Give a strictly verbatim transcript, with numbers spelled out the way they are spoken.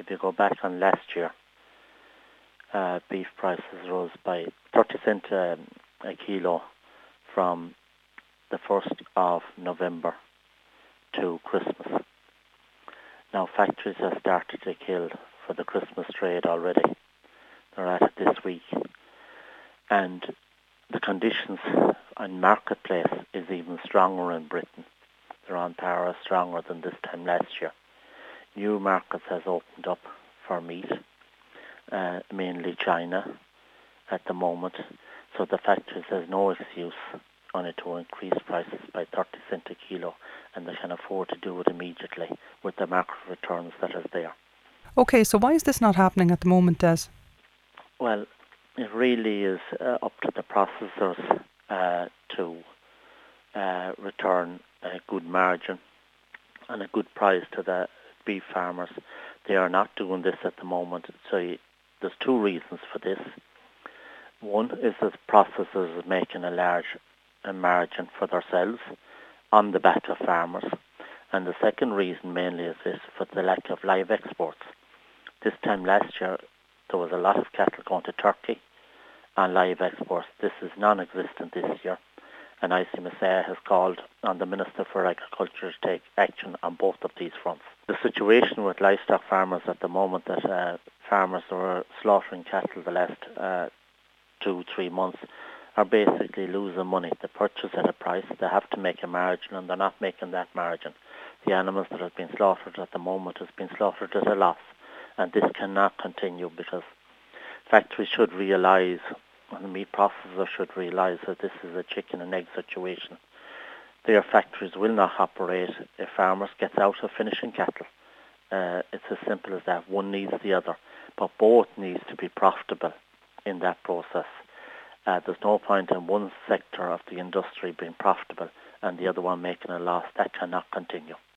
if you go back on last year, uh, beef prices rose by thirty cent um, a kilo from the first of November to Christmas. Now factories have started to kill for the Christmas trade already. They're at it this week. And the conditions on marketplace is even stronger in Britain. They're on par or stronger than this time last year. New markets has opened up for meat, uh, mainly China at the moment. So the factories has no excuse on it to increase prices by thirty cent a kilo, and they can afford to do it immediately with the market returns that is there. Okay, so why is this not happening at the moment, Des? Well, it really is uh, up to the processors uh, to uh, return a good margin and a good price to the beef farmers. They are not doing this at the moment. So you, there's two reasons for this. One is that processors are making a large a margin for themselves on the back of farmers. And the second reason mainly is this, for the lack of live exports. This time last year, there was a lot of cattle going to Turkey on live exports. This is non-existent this year. And I C M S A has called on the Minister for Agriculture to take action on both of these fronts. The situation with livestock farmers at the moment, that uh, farmers are slaughtering cattle the last uh, two, three months, are basically losing money. They purchase at a price, they have to make a margin, and they're not making that margin. The animals that have been slaughtered at the moment has been slaughtered at a loss, and this cannot continue, because factories should realise, and the meat processors should realise, that this is a chicken and egg situation. Their factories will not operate if farmers get out of finishing cattle. Uh, it's as simple as that. One needs the other, but both needs to be profitable in that process. Uh, there's no point in one sector of the industry being profitable and the other one making a loss. That cannot continue.